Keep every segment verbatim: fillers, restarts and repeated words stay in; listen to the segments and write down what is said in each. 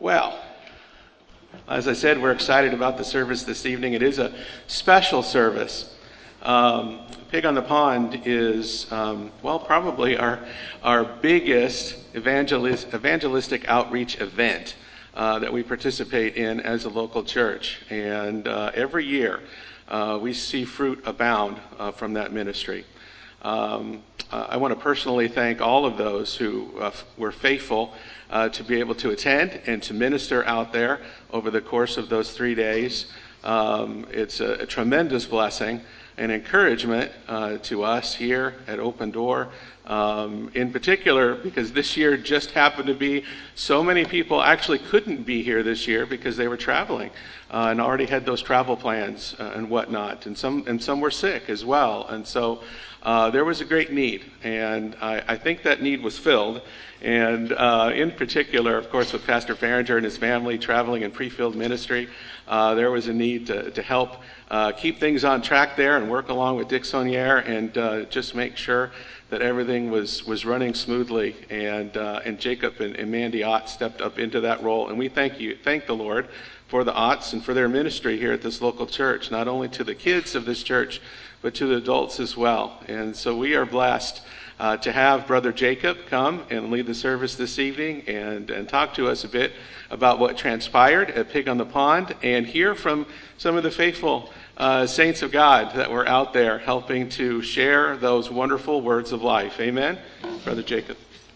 Well, as I said, we're excited about the service this evening. It is a special service. Um, Pig on the Pond is, um, well, probably our our biggest evangelist, evangelistic outreach event uh, that we participate in as a local church. And uh, every year uh, we see fruit abound uh, from that ministry. Um, uh, I want to personally thank all of those who uh, were faithful uh, to be able to attend and to minister out there over the course of those three days. Um, it's a, a tremendous blessing and encouragement uh, to us here at Open Door, um, in particular because this year just happened to be so many people actually couldn't be here this year because they were traveling uh, and already had those travel plans uh, and whatnot, and some and some were sick as well, and so uh, there was a great need, and I, I think that need was filled. And uh, in particular, of course, with Pastor Farringer and his family traveling in pre-field ministry, uh, there was a need to, to help uh, keep things on track there and work along with Dick Saunier and uh, just make sure that everything was, was running smoothly. And uh, and Jacob and, and Mandy Ott stepped up into that role. And we thank you, thank the Lord for the Otts and for their ministry here at this local church, not only to the kids of this church, but to the adults as well. And so we are blessed Uh, to have Brother Jacob come and lead the service this evening and, and talk to us a bit about what transpired at Pig on the Pond and hear from some of the faithful uh, saints of God that were out there helping to share those wonderful words of life. Amen? Brother Jacob.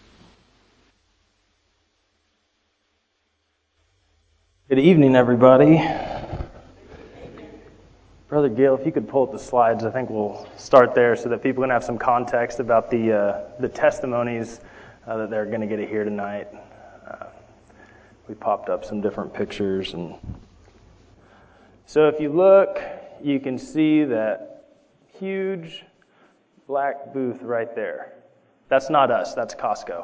Good evening, everybody. Brother Gil, if you could pull up the slides, I think we'll start there so that people can have some context about the uh, the testimonies uh, that they're going to get to hear tonight. Uh, we popped up some different pictures, and so if you look, you can see that huge black booth right there. That's not us, that's Costco.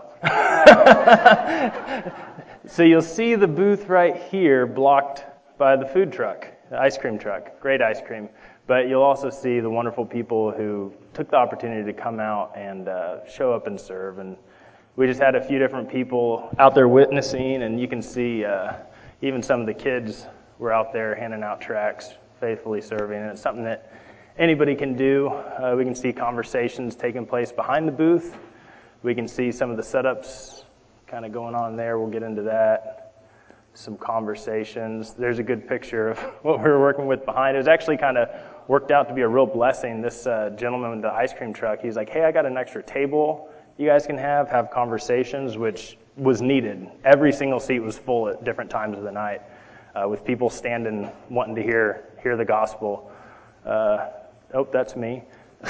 So you'll see the booth right here blocked by the food truck. The ice cream truck, great ice cream. But you'll also see the wonderful people who took the opportunity to come out and uh, show up and serve. And we just had a few different people out there witnessing, and you can see uh, even some of the kids were out there handing out tracts, faithfully serving. And it's something that anybody can do. Uh, we can see conversations taking place behind the booth. We can see some of the setups kind of going on there. We'll get into that. Some conversations. There's a good picture of what we were working with behind. It was actually kind of worked out to be a real blessing. This uh, gentleman with the ice cream truck, he's like, hey, I got an extra table you guys can have, have conversations, which was needed. Every single seat was full at different times of the night uh, with people standing wanting to hear hear the gospel. Uh, oh, that's me.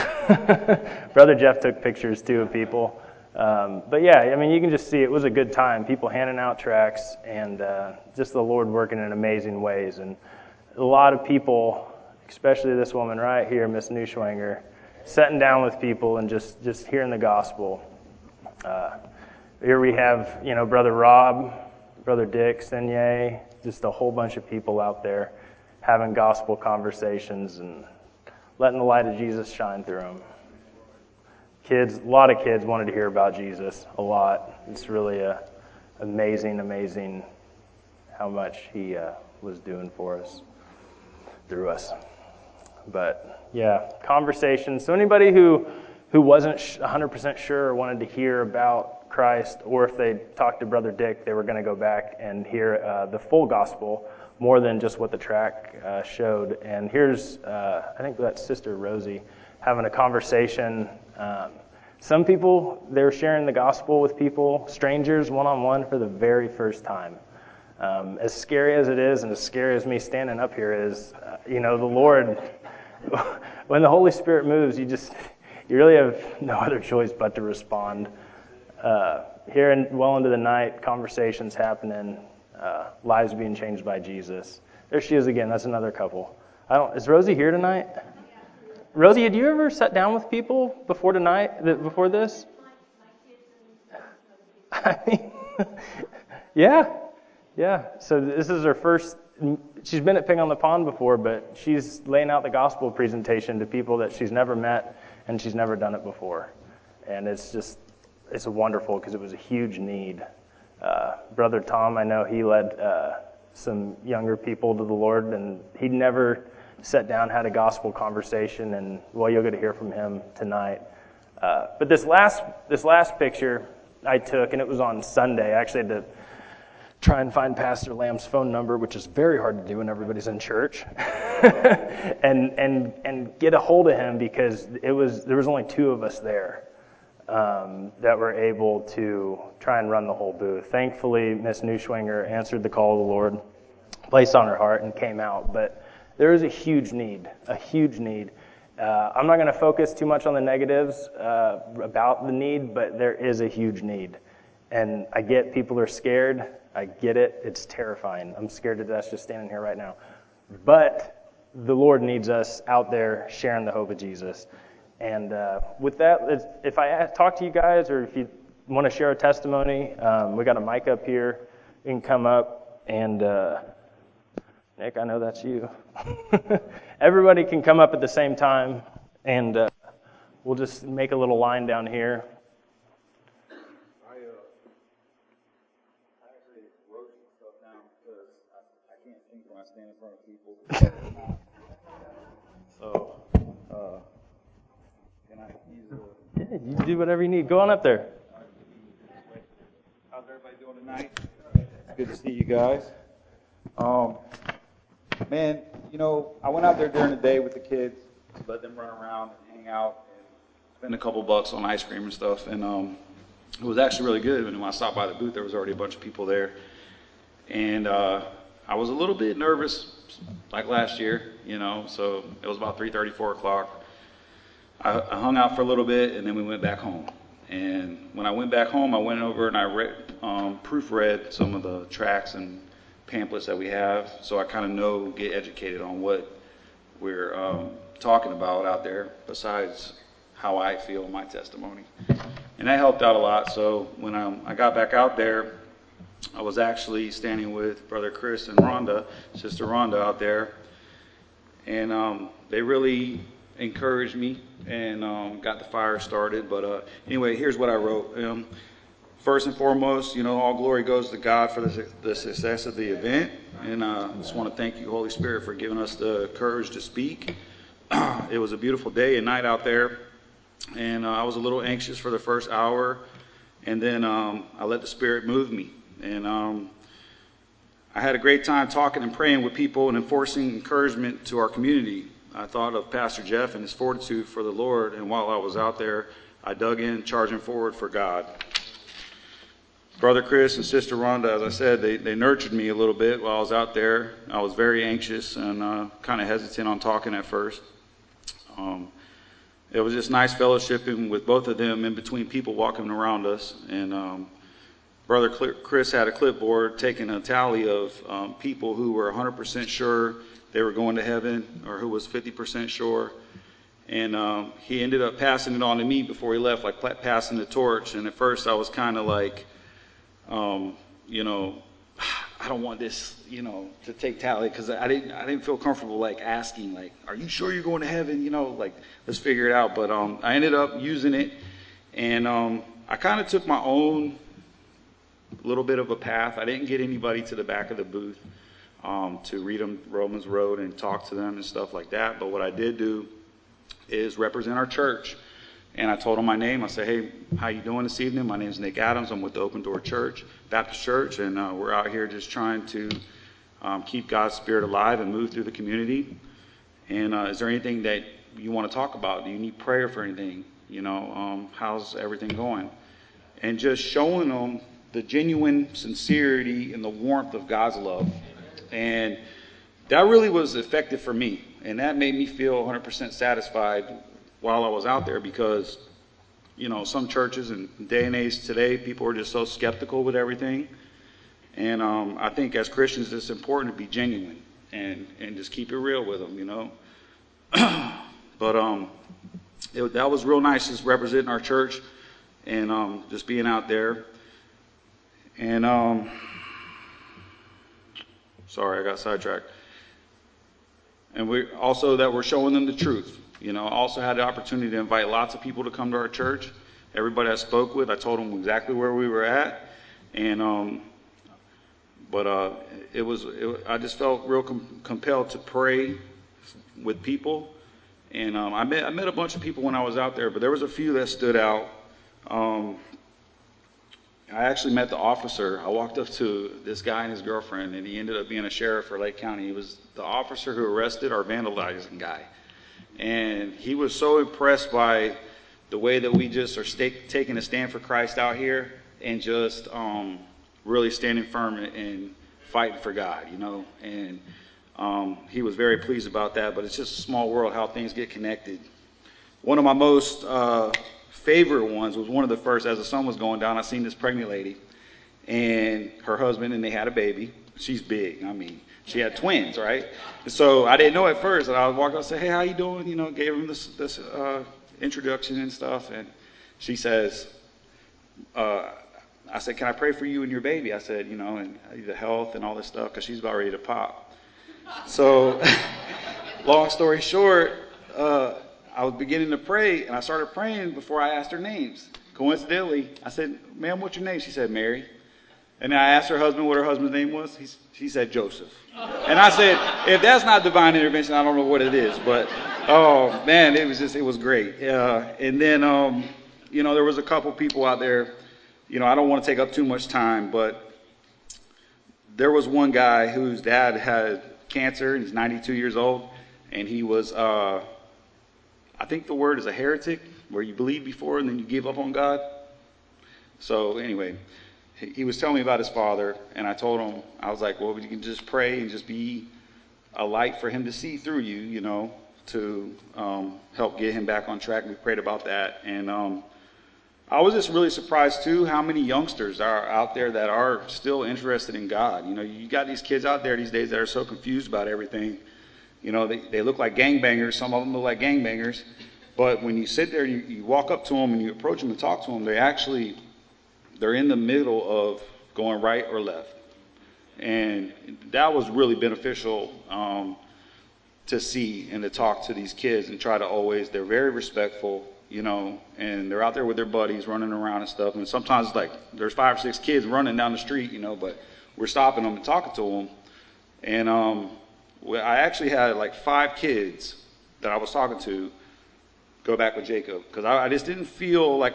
Brother Jeff took pictures too of people. Um, but yeah, I mean, you can just see it was a good time. People handing out tracts and uh, just the Lord working in amazing ways. And a lot of people, especially this woman right here, Miss Neuschwanger, sitting down with people and just, just hearing the gospel. Uh, here we have, you know, Brother Rob, Brother Dick, Senye, just a whole bunch of people out there having gospel conversations and letting the light of Jesus shine through them. Kids, a lot of kids wanted to hear about Jesus, a lot. It's really a, amazing, amazing how much he uh, was doing for us, through us. But yeah, conversations. So anybody who who wasn't one hundred percent sure or wanted to hear about Christ, or if they talked to Brother Dick, they were going to go back and hear uh, the full gospel, more than just what the track uh, showed. And here's, uh, I think that's Sister Rosie, having a conversation. Um, some people, they're sharing the gospel with people, strangers, one-on-one for the very first time. Um, as scary as it is, and as scary as me standing up here is, uh, you know, the Lord, when the Holy Spirit moves, you just, you really have no other choice but to respond. Uh, here in, well into the night, conversations happening, uh, lives being changed by Jesus. There she is again. That's another couple. I don't. Is Rosie here tonight? Rosie, had you ever sat down with people before tonight, before this? I mean, yeah, yeah. So this is her first, she's been at Pig on the Pond before, but she's laying out the gospel presentation to people that she's never met and she's never done it before. And it's just, it's wonderful because it was a huge need. Uh, Brother Tom, I know he led uh, some younger people to the Lord, and he never sat down, had a gospel conversation, and well, you'll get to hear from him tonight. Uh, but this last this last picture I took, and it was on Sunday. I actually had to try and find Pastor Lamb's phone number, which is very hard to do when everybody's in church, and and and get a hold of him because it was there was only two of us there um, that were able to try and run the whole booth. Thankfully, Miss Neuschwinger answered the call of the Lord, placed on her heart, and came out. But there is a huge need, a huge need. Uh, I'm not going to focus too much on the negatives uh, about the need, but there is a huge need. And I get people are scared. I get it. It's terrifying. I'm scared to death just standing here right now. But the Lord needs us out there sharing the hope of Jesus. And uh, with that, if I talk to you guys or if you want to share a testimony, um, we got a mic up here. You can come up and... Uh, Nick, I know that's you. Everybody can come up at the same time, and uh, we'll just make a little line down here. I, uh, I actually wrote some stuff down because I, I can't think when I stand in front of people. so, uh, can I use a... Yeah, you do whatever you need. Go on up there. How's everybody doing tonight? It's good to see you guys. Um... Man, you know, I went out there during the day with the kids to let them run around and hang out and spend a couple bucks on ice cream and stuff. And um, it was actually really good. And when I stopped by the booth, there was already a bunch of people there. And uh, I was a little bit nervous, like last year, you know. So it was about three thirty, four o'clock. I, I hung out for a little bit, and then we went back home. And when I went back home, I went over and I read, um, proofread some of the tracts and pamphlets that we have, so I kind of know, get educated on what we're um, talking about out there, besides how I feel my testimony. And that helped out a lot. So when um, I got back out there, I was actually standing with Brother Chris and Rhonda, Sister Rhonda out there, and um, they really encouraged me and um, got the fire started. But uh, anyway, here's what I wrote. Um, First and foremost, you know, all glory goes to God for the, the success of the event. And uh, I just want to thank you, Holy Spirit, for giving us the courage to speak. It was a beautiful day and night out there. And uh, I was a little anxious for the first hour. And then um, I let the Spirit move me. And um, I had a great time talking and praying with people and enforcing encouragement to our community. I thought of Pastor Jeff and his fortitude for the Lord. And while I was out there, I dug in, charging forward for God. Brother Chris and Sister Rhonda, as I said, they, they nurtured me a little bit while I was out there. I was very anxious and uh, kind of hesitant on talking at first. Um, it was just nice fellowshipping with both of them in between people walking around us. And um, Brother Chris had a clipboard taking a tally of um, people who were one hundred percent sure they were going to heaven or who was fifty percent sure. And um, he ended up passing it on to me before he left, like passing the torch. And at first I was kind of like, Um, you know, I don't want this, you know, to take tally because I didn't, I didn't feel comfortable like asking, like, are you sure you're going to heaven? You know, like, let's figure it out. But um, I ended up using it, and um, I kind of took my own little bit of a path. I didn't get anybody to the back of the booth um, to read them Romans Road and talk to them and stuff like that. But what I did do is represent our church. And I told him my name. I said, hey, how you doing this evening? My name is Nick Adams. I'm with the Open Door Church, Baptist Church, and uh, we're out here just trying to um, keep God's Spirit alive and move through the community. And uh, is there anything that you want to talk about? Do you need prayer for anything? You know, um, how's everything going? And just showing them the genuine sincerity and the warmth of God's love. And that really was effective for me. And that made me feel one hundred percent satisfied while I was out there, because, you know, some churches in day and age today, people are just so skeptical with everything. And um, I think as Christians, it's important to be genuine and, and just keep it real with them, you know. But um, it, that was real nice, just representing our church and um, just being out there. And um, sorry, I got sidetracked. And we also that we're showing them the truth. You know, I also had the opportunity to invite lots of people to come to our church. Everybody I spoke with, I told them exactly where we were at. And um, but uh, it was it, I just felt real com- compelled to pray with people. And um, I met I met a bunch of people when I was out there, but there was a few that stood out. Um, I actually met the officer. I walked up to this guy and his girlfriend, and he ended up being a sheriff for Lake County. He was the officer who arrested our vandalizing guy. And he was so impressed by the way that we just are sta- taking a stand for Christ out here and just um, really standing firm and, and fighting for God, you know. And um, he was very pleased about that. But it's just a small world how things get connected. One of my most uh, favorite ones was one of the first, as the sun was going down, I seen this pregnant lady and her husband, and they had a baby. She's big. I mean, she had twins, right? So I didn't know at first, and I was walking up and say, "Hey, how you doing?" You know, gave him this this uh, introduction and stuff, and she says, uh, "I said, can I pray for you and your baby?" I said, you know, and the health and all this stuff, because she's about ready to pop. So, long story short, uh, I was beginning to pray, and I started praying before I asked her names. Coincidentally, I said, "Ma'am, what's your name?" She said, "Mary." And I asked her husband what her husband's name was. He, she said, "Joseph." And I said, if that's not divine intervention, I don't know what it is. But, oh, man, it was just, it was great. Uh, and then, um, you know, there was a couple people out there. You know, I don't want to take up too much time, but there was one guy whose dad had cancer, and he's ninety-two years old. And he was, uh, I think the word is a heretic, where you believe before and then you give up on God. So, anyway, he was telling me about his father, and I told him, I was like, well, you can just pray and just be a light for him to see through you, you know, to um, help get him back on track. We prayed about that. And um, I was just really surprised, too, how many youngsters are out there that are still interested in God. You know, you got these kids out there these days that are so confused about everything. You know, they, they look like gangbangers. Some of them look like gangbangers. But when you sit there, you, you walk up to them and you approach them and talk to them, they actually... they're in the middle of going right or left. And that was really beneficial um, to see and to talk to these kids and try to always, they're very respectful, you know, and they're out there with their buddies running around and stuff. And sometimes it's like there's five or six kids running down the street, you know, but we're stopping them and talking to them. And um, I actually had like five kids that I was talking to go back with Jacob because I, I just didn't feel like,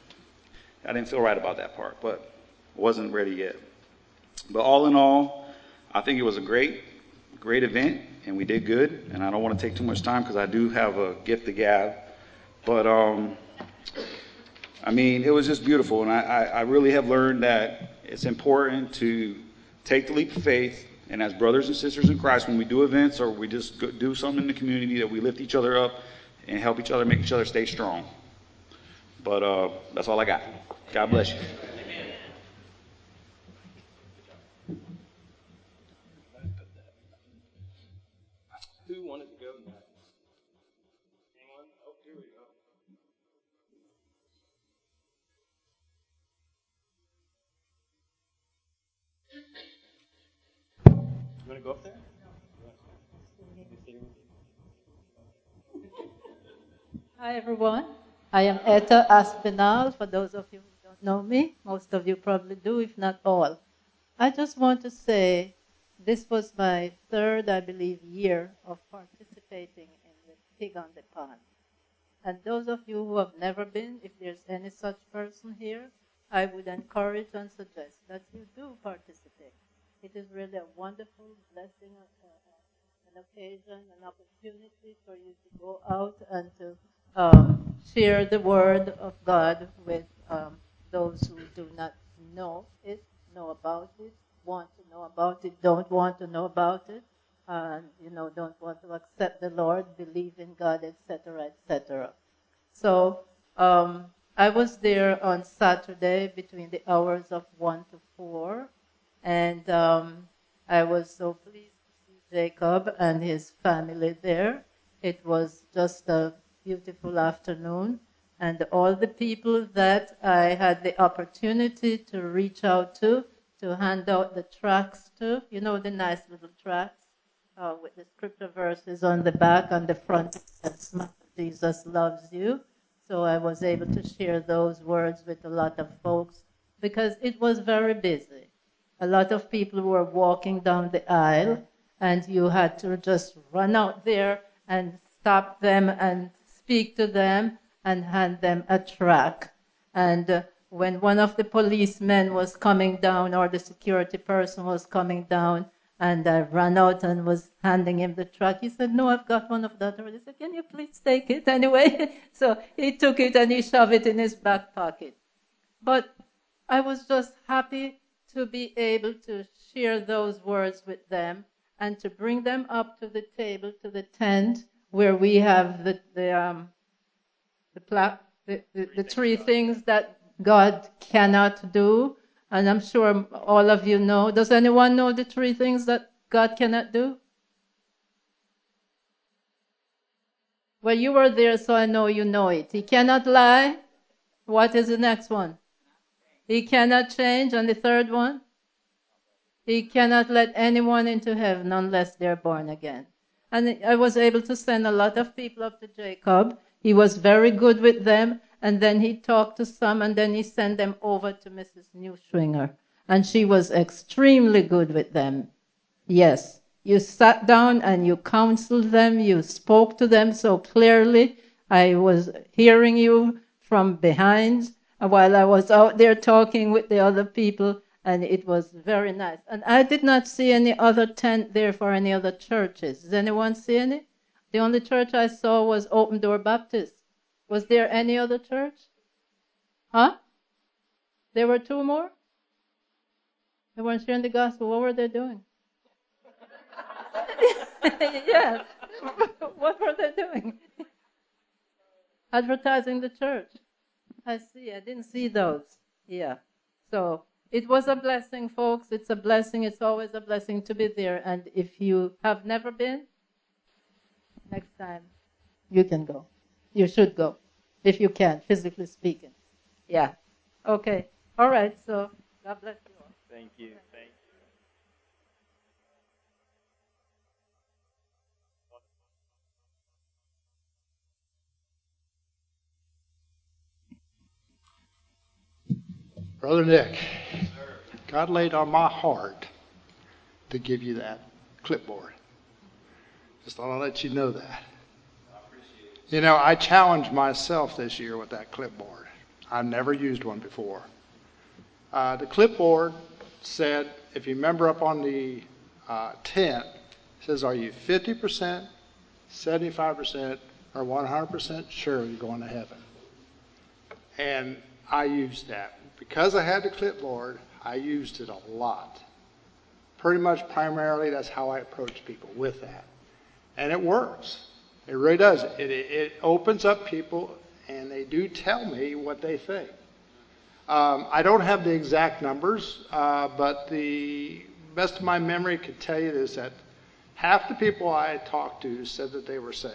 I didn't feel right about that part, but wasn't ready yet. But all in all, I think it was a great, great event, and we did good. And I don't want to take too much time because I do have a gift to gab. But um, I mean, it was just beautiful, and I, I, I really have learned that it's important to take the leap of faith. And as brothers and sisters in Christ, when we do events or we just do something in the community, that we lift each other up and help each other, make each other stay strong. But uh, that's all I got. God bless you. Who wanted to go next? Anyone? Oh, here we go. You want to go up there? Hi, everyone. I am Etta Aspinall. For those of you who don't know me, most of you probably do, if not all. I just want to say this was my third, I believe, year of participating in the Pig on the Pond. And those of you who have never been, if there's any such person here, I would encourage and suggest that you do participate. It is really a wonderful blessing, uh, uh, an occasion, an opportunity for you to go out and to um, share the word of God with um, those who do not know it, know about it, want to know about it, don't want to know about it, and you know don't want to accept the Lord, believe in God, et cetera, et cetera. So um, I was there on Saturday between the hours of one to four, and um, I was so pleased to see Jacob and his family there. It was just a beautiful afternoon, and all the people that I had the opportunity to reach out to, to hand out the tracts to, you know, the nice little tracts uh, with the scripture verses on the back, on the front, it says, Jesus loves you. So I was able to share those words with a lot of folks. because it was very busy. A lot of people were walking down the aisle, and you had to just run out there and stop them and speak to them and hand them a tract. And uh, when one of the policemen was coming down, or the security person was coming down, and I ran out and was handing him the tract, he said, "No, I've got one of that already." I said, "Can you please take it anyway?" So he took it and he shoved it in his back pocket. But I was just happy to be able to share those words with them and to bring them up to the table, to the tent, where we have the the um, the, pla- the, the, the three things that God cannot do. And I'm sure all of you know. Does anyone know the three things that God cannot do? Well, you were there, so I know you know it. He cannot lie. What is the next one? He cannot change. And the third one? He cannot let anyone into heaven unless they're born again. And I was able to send a lot of people up to Jacob. He was very good with them. And then he talked to some, and then he sent them over to Missus Newschwinger. And she was extremely good with them. Yes. You sat down and you counseled them. You spoke to them so clearly. I was hearing you from behind while I was out there talking with the other people. And it was very nice. And I did not see any other tent there for any other churches. Does anyone see any? The only church I saw was Open Door Baptist. Was there any other church? Huh? There were two more? They weren't sharing the gospel. What were they doing? Yes. What were they doing? Advertising the church. I see. I didn't see those. Yeah. So it was a blessing, folks. It's a blessing. It's always a blessing to be there. And if you have never been, next time you can go. You should go, if you can, physically speaking. Yeah. Okay. All right. So God bless you all. Thank you. Thank you. Brother Nick, God laid on my heart to give you that clipboard. Just thought I'd let you know that. You know, I challenged myself this year with that clipboard. I've never used one before. Uh, the clipboard said, if you remember up on the uh, tent, it says, are you fifty percent, seventy-five percent, or one hundred percent sure you're going to heaven? And I used that. Because I had the clipboard, I used it a lot. Pretty much primarily that's how I approach people, with that. And it works. It really does. It, it, it opens up people, and they do tell me what they think. Um, I don't have the exact numbers, uh, but the best of my memory could tell you is that half the people I talked to said that they were saved.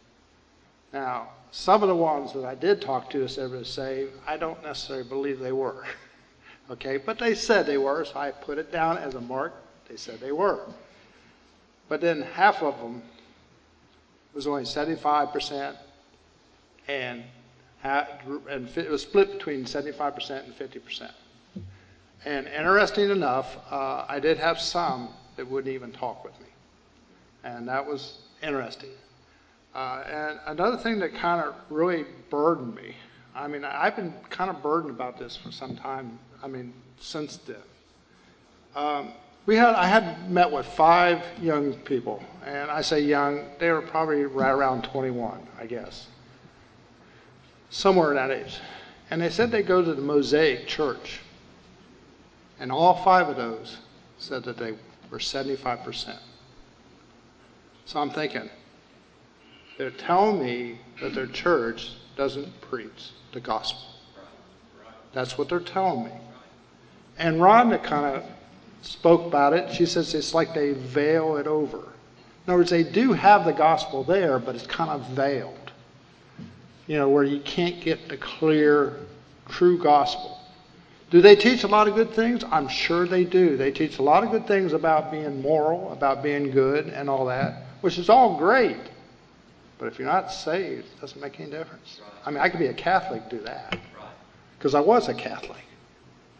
Now, some of the ones that I did talk to said they were saved, I don't necessarily believe they were. Okay, but they said they were, so I put it down as a mark. They said they were. But then half of them was only seventy-five percent, and, and it was split between seventy-five percent and fifty percent. And interesting enough, uh, I did have some that wouldn't even talk with me. And that was interesting. Uh, and another thing that kind of really burdened me, I mean, I've been kind of burdened about this for some time, I mean, since then. Um, we had, I had met with five young people, and I say young, they were probably right around twenty-one, I guess. Somewhere in that age. And they said they go to the Mosaic Church. And all five of those said that they were seventy-five percent. So I'm thinking, they're telling me that their church doesn't preach the gospel. That's what they're telling me. And Rhonda kind of spoke about it. She says it's like they veil it over. In other words, they do have the gospel there, but it's kind of veiled. You know, where you can't get the clear, true gospel. Do they teach a lot of good things? I'm sure they do. They teach a lot of good things about being moral, about being good and all that, which is all great. But if you're not saved, it doesn't make any difference. I mean, I could be a Catholic and do that. Because I was a Catholic.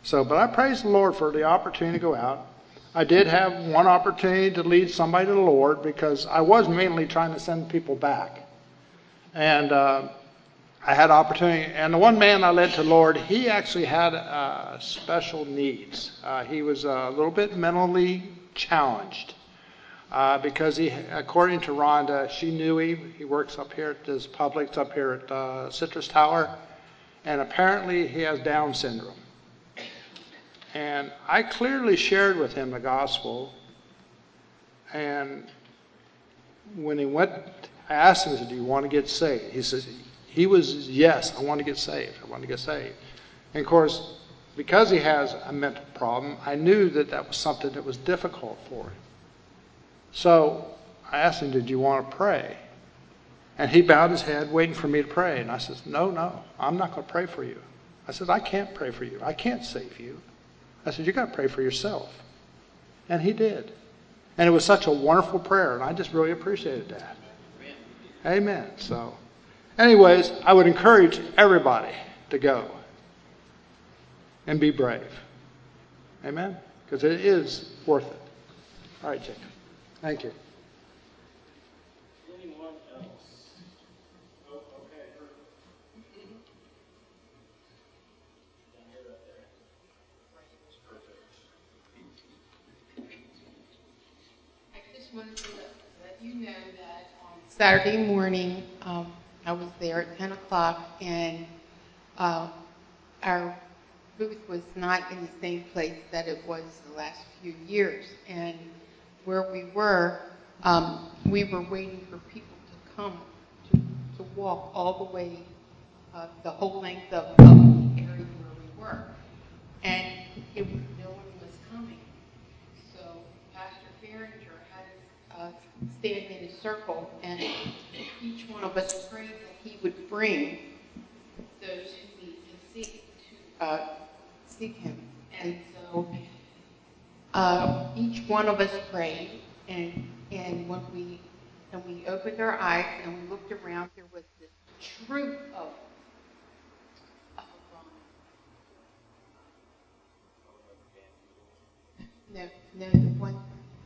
So, but I praise the Lord for the opportunity to go out. I did have one opportunity to lead somebody to the Lord because I was mainly trying to send people back. And uh, I had opportunity. And the one man I led to the Lord, he actually had uh, special needs. Uh, he was a little bit mentally challenged uh, because he, according to Rhonda, she knew him. He works up here at this Publix up here at uh, Citrus Tower. And apparently he has Down syndrome. And I clearly shared with him the gospel. And when he went, I asked him, I said, do you want to get saved? He says, he was, yes, I want to get saved. I want to get saved. And of course, because he has a mental problem, I knew that that was something that was difficult for him. So I asked him, did you want to pray? And he bowed his head, waiting for me to pray. And I said, no, no, I'm not going to pray for you. I said, I can't pray for you. I can't save you. I said, you got to pray for yourself. And he did. And it was such a wonderful prayer, and I just really appreciated that. Amen. Amen. So, anyways, I would encourage everybody to go and be brave. Amen? Because it is worth it. All right, Jacob. Thank you. Anyone else? Oh, okay. Down here, right there. Perfect. I just wanted to let, let you know that on Saturday morning, um, I was there at ten o'clock, and uh, our booth was not in the same place that it was the last few years. And where we were, um, we were waiting for people to come to, to walk all the way, uh, the whole length of, of the area where we were. And it was, no one was coming. So Pastor Farringer had us uh, stand in a circle, and each one of us prayed that he would bring those who need to seek to uh, seek him. And so uh, each one of us prayed, and and when we and we opened our eyes and we looked around, there was this troop of of um, no no the one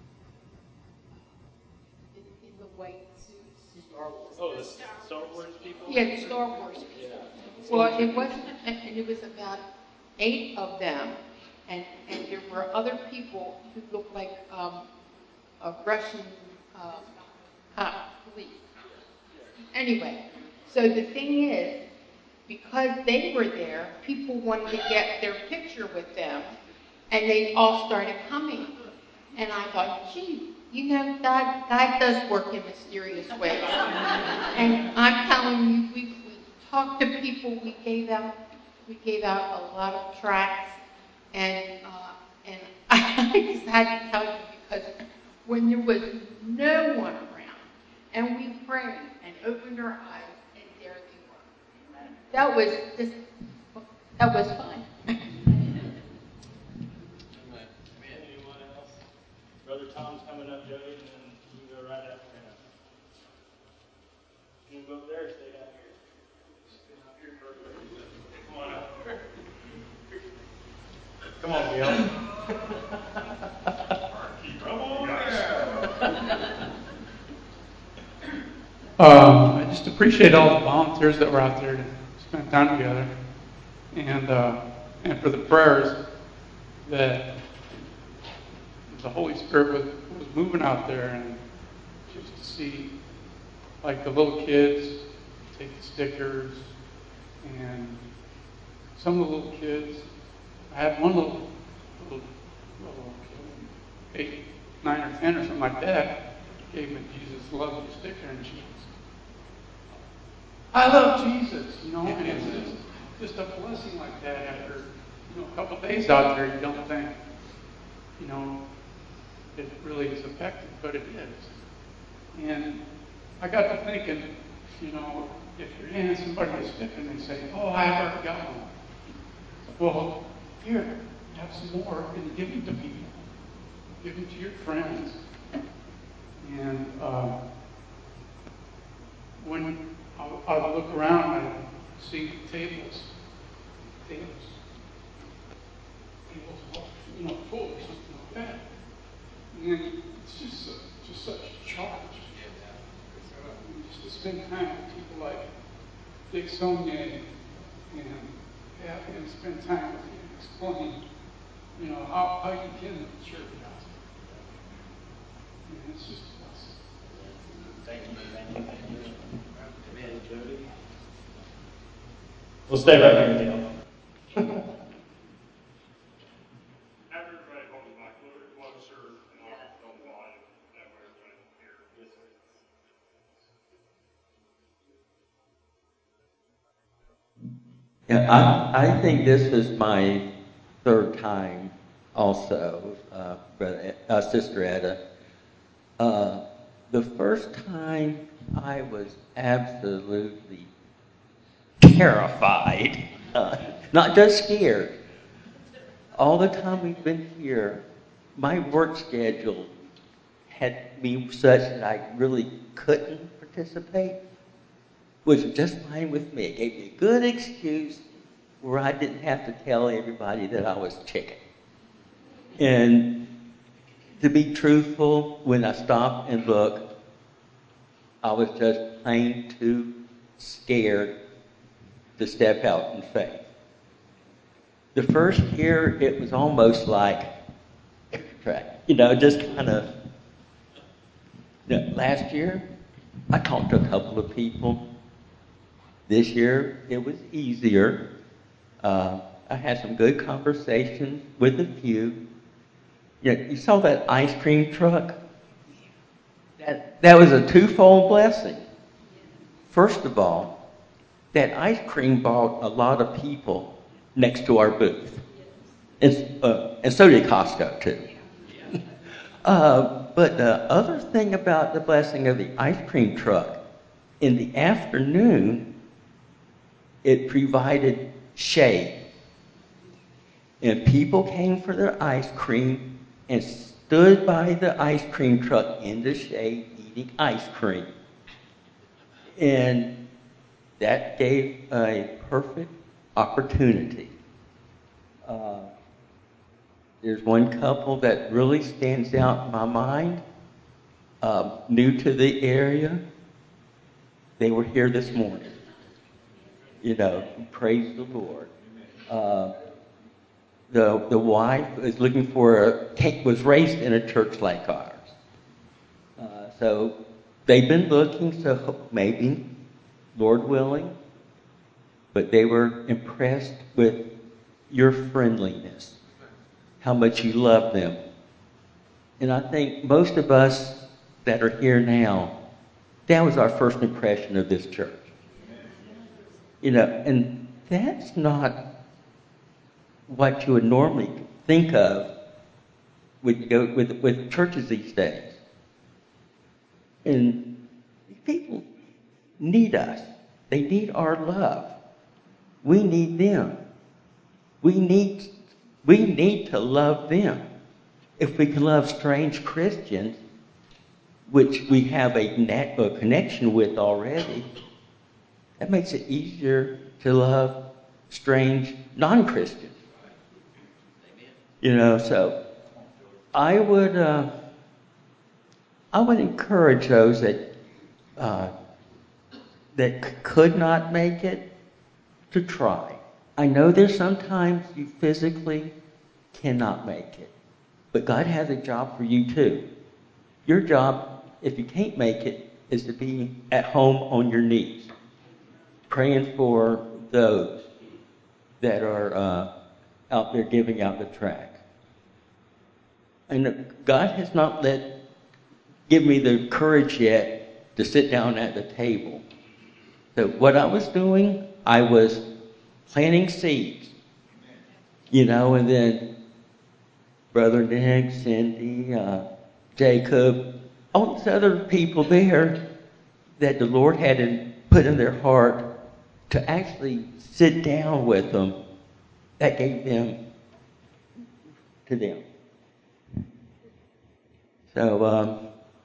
in, in the white suits. Star Wars. Oh, the Star Wars people? Yeah, the Star Wars people. Yeah. Well, it wasn't, and it was about eight of them, and, and there were other people who looked like um, a Russian um, uh, police. Anyway, so the thing is, because they were there, people wanted to get their picture with them, and they all started coming. And I thought, gee, you know, God, God does work in mysterious ways. And I'm telling you, we, we talked to people, we gave out, we gave out a lot of tracts, and uh, and I just had to tell you, because when there was no one around, and we prayed and opened our eyes, and there they were. That was just, that was fun. Anyone else? Brother Tom's coming up, Jody, and then you can go right after him. You can go up there or stay down here? Stay up here, perfect. Come on up. Come on, Miguel. Come on there. Um, I just appreciate all the volunteers that were out there to spend time together, and uh, and for the prayers that the Holy Spirit was, was moving out there, and just to see like the little kids take the stickers, and some of the little kids. I had one little little, little kid, eight, nine or ten or something like that, gave me Jesus loves you sticker, and she was, I love Jesus, you know, and it's just, just a blessing like that after, you know, a couple of days out there. You don't think, you know, it really is effective, but it is. And I got to thinking, you know, if you're handing somebody a sticker and they say, oh, I've already got one. Well, here, have some more and give them to people. Give them to your friends. And uh, when I, I would look around, I would see tables, tables. you know, full or something like that. And it's just a, just such a charge. And just to spend time with people like Dick Sonnier and have him spend time with you and explain, you know, how, how you can share the gospel. And it's just a blessing. Thank you. Thank you. Thank you. Amen, Jody. We'll stay right here, Neil. Have everybody hold the mic a little bit closer, and I'll film the volume. That way everybody can hear. Yes, sir. Yeah, I, I think this is my third time also, uh, brother, uh, Sister Etta. Uh, the first time I was absolutely terrified, uh, not just scared. All the time we've been here, my work schedule had me such that I really couldn't participate, which was just fine with me. It gave me a good excuse where I didn't have to tell everybody that I was chicken. And to be truthful, when I stopped and looked, I was just plain too scared to step out in faith. The first year, it was almost like, you know, just kind of, you know, last year, I talked to a couple of people. This year, it was easier. Uh, I had some good conversations with a few. You know, you saw that ice cream truck? That, that was a twofold blessing. First of all, that ice cream brought a lot of people next to our booth. And, uh, and so did Costco, too. Uh, but the other thing about the blessing of the ice cream truck, in the afternoon, it provided shade. And people came for their ice cream and stood by the ice cream truck in the shade eating ice cream. And that gave a perfect opportunity. Uh, there's one couple that really stands out in my mind, um, new to the area. They were here this morning. You know, praise the Lord. Uh, the the wife is looking for a was raised in a church like ours. Uh, so they've been looking. So maybe, Lord willing, but they were impressed with your friendliness, how much you love them. And I think most of us that are here now, that was our first impression of this church. You know, and that's not what you would normally think of when you go with, with churches these days. And people need us. They need our love. We need them. We need we need to love them. If we can love strange Christians, which we have a, net, a connection with already, that makes it easier to love strange non-Christians. You know, so I would uh, I would encourage those that uh, that c- could not make it to try. I know there's sometimes you physically cannot make it, but God has a job for you too. Your job, if you can't make it, is to be at home on your knees, praying for those that are uh, out there giving out the tract. And God has not let give me the courage yet to sit down at the table. So what I was doing, I was planting seeds, you know, and then Brother Nick, Cindy, uh, Jacob, all these other people there that the Lord had in, put in their heart to actually sit down with them, that gave them to them. So, um,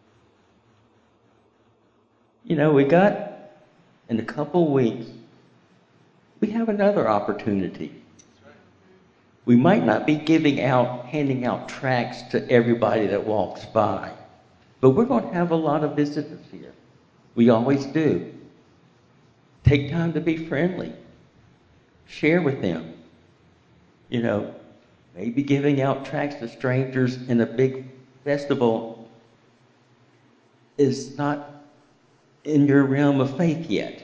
you know, we got, in a couple weeks, we have another opportunity. We might not be giving out, handing out tracts to everybody that walks by, but we're going to have a lot of visitors here. We always do. Take time to be friendly. Share with them. You know, maybe giving out tracts to strangers in a big festival is not in your realm of faith yet.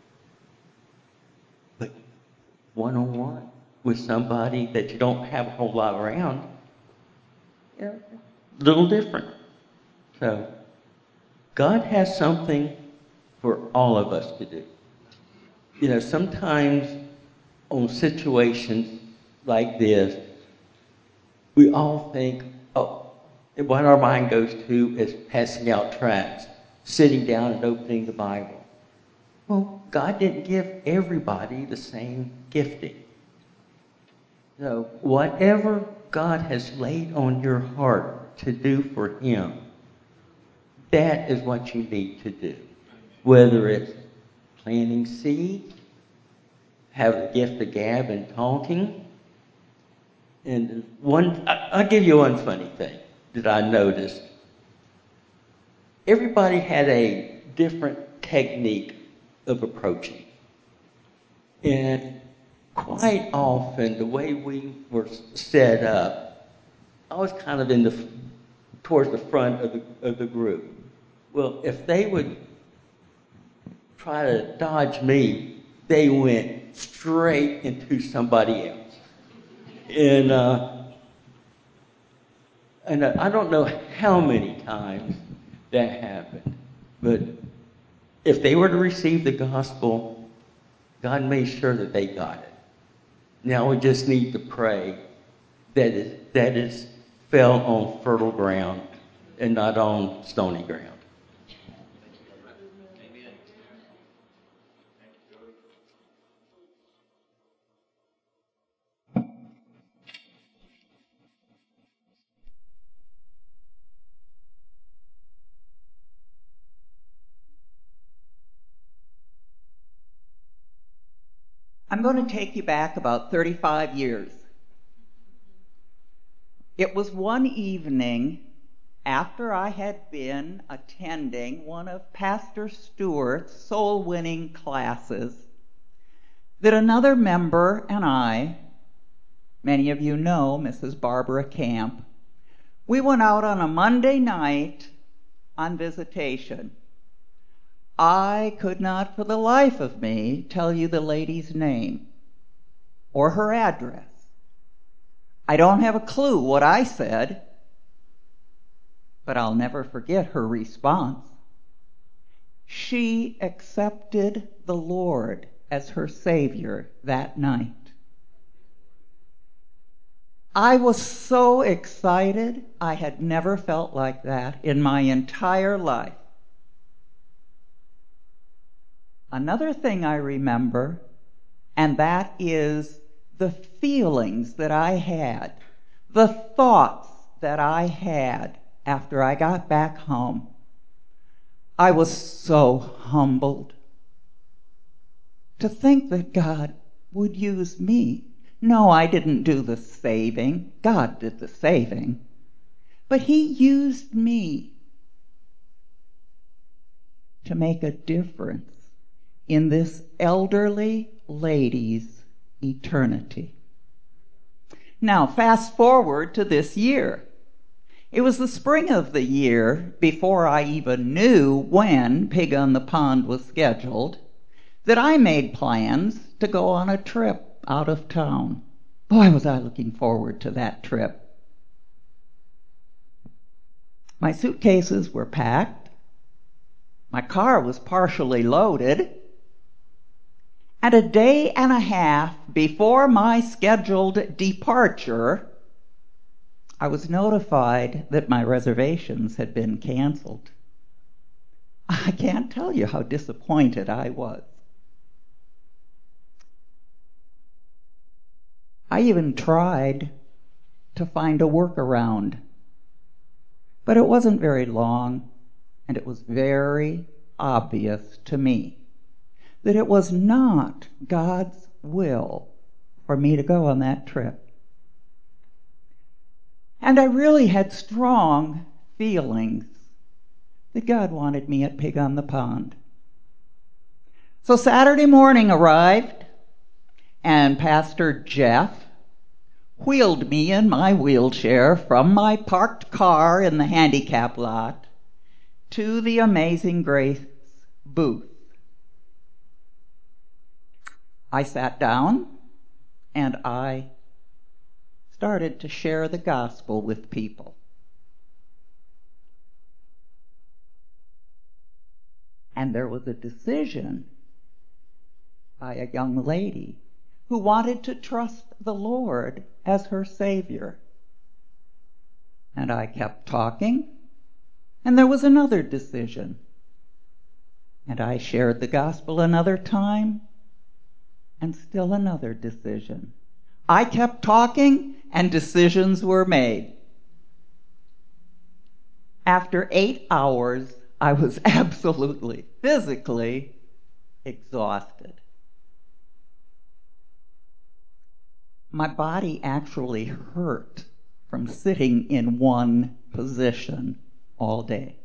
But one-on-one with somebody that you don't have a whole lot around, you know, a little different. So, God has something for all of us to do. You know, sometimes on situations like this, we all think, oh, what our mind goes to is passing out tracts, sitting down and opening the Bible. Well, God didn't give everybody the same gifting. So whatever God has laid on your heart to do for Him, that is what you need to do. Whether it's planting seeds, have the gift of gab and talking. And one, I'll give you one funny thing that I noticed. Everybody had a different technique of approaching. And quite often, the way we were set up, I was kind of in the towards the front of the of the group. Well, if they would try to dodge me, they went straight into somebody else. And uh, and uh, I don't know how many times that happened, but if they were to receive the gospel, God made sure that they got it. Now we just need to pray that it, that it fell on fertile ground and not on stony ground. I'm going to take you back about thirty-five years. It was one evening after I had been attending one of Pastor Stewart's soul-winning classes that another member and I, many of you know Missus Barbara Camp, we went out on a Monday night on visitation. I could not for the life of me tell you the lady's name or her address. I don't have a clue what I said, but I'll never forget her response. She accepted the Lord as her Savior that night. I was so excited. I had never felt like that in my entire life. Another thing I remember, and that is the feelings that I had, the thoughts that I had after I got back home. I was so humbled to think that God would use me. No, I didn't do the saving. God did the saving. But He used me to make a difference in this elderly lady's eternity. Now, fast forward to this year. It was the spring of the year, before I even knew when Pig on the Pond was scheduled, that I made plans to go on a trip out of town. Boy, was I looking forward to that trip. My suitcases were packed. My car was partially loaded. And a day and a half before my scheduled departure, I was notified that my reservations had been canceled. I can't tell you how disappointed I was. I even tried to find a workaround, but it wasn't very long, and it was very obvious to me that it was not God's will for me to go on that trip. And I really had strong feelings that God wanted me at Pig on the Pond. So Saturday morning arrived, and Pastor Jeff wheeled me in my wheelchair from my parked car in the handicap lot to the Amazing Grace booth. I sat down and I started to share the gospel with people. And there was a decision by a young lady who wanted to trust the Lord as her Savior. And I kept talking, and there was another decision. And I shared the gospel another time, and still another decision. I kept talking, and decisions were made. After eight hours, I was absolutely, physically exhausted. My body actually hurt from sitting in one position all day.